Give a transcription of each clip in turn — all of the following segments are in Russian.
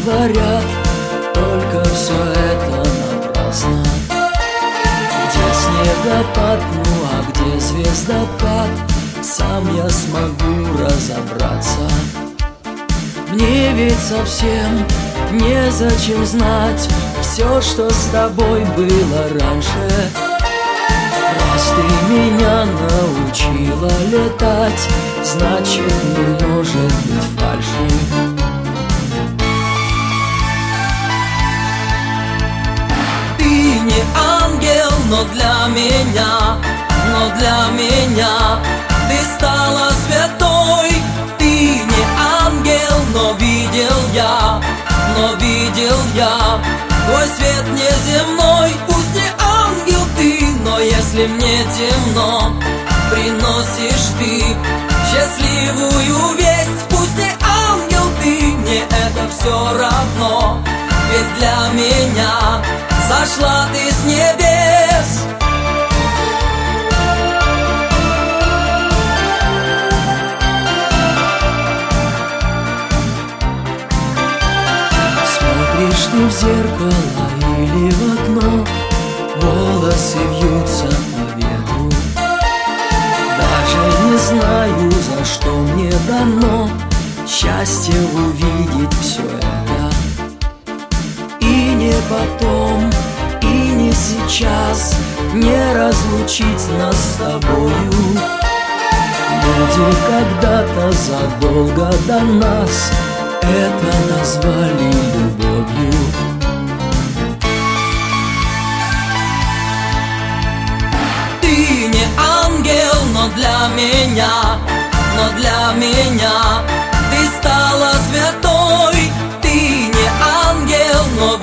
говорят, только все это напрасно. Где снегопад, ну а где звездопад, сам я смогу разобраться. Мне ведь совсем незачем знать все, что с тобой было раньше. Раз ты меня научила летать, значит, не может быть фальши. Ты не ангел, но для меня ты стала святой. Ты не ангел, но видел я твой свет неземной. Пусть не ангел ты, но если мне темно, приносишь ты счастливую весть. Пусть не ангел ты, мне это все равно, ведь для меня сошла ты с небес. Смотришь ты в зеркало или в окно, волосы вьются по ветру. Даже не знаю, за что мне дано счастье увидеть все это. И не потом, и не сейчас не разлучить нас с тобою. Люди когда-то задолго до нас это назвали любовью. Ты не ангел, но для меня ты стала святой. Ты не ангел, но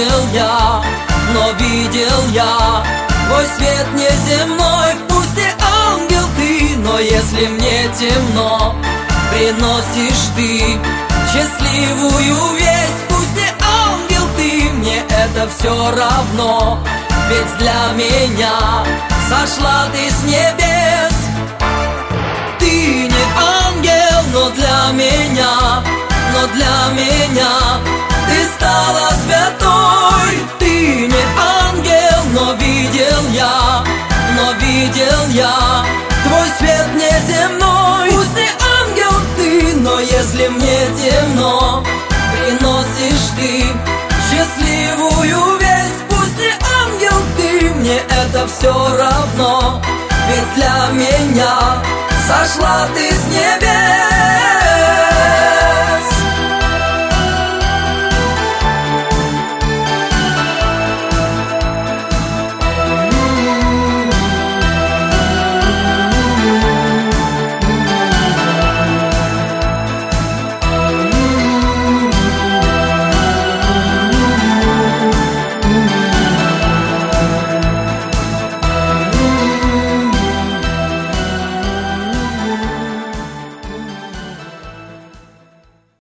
видел я твой свет неземной. Пусть не ангел ты, но если мне темно, приносишь ты счастливую весть. Пусть не ангел ты, мне это все равно, ведь для меня сошла ты с небес. Ты не ангел, но для меня ты стала святой. Ты не ангел, но видел я твой свет неземной. Пусть не ангел ты, но если мне темно, приносишь ты счастливую весть. Пусть не ангел ты, мне это все равно, ведь для меня сошла ты с небес.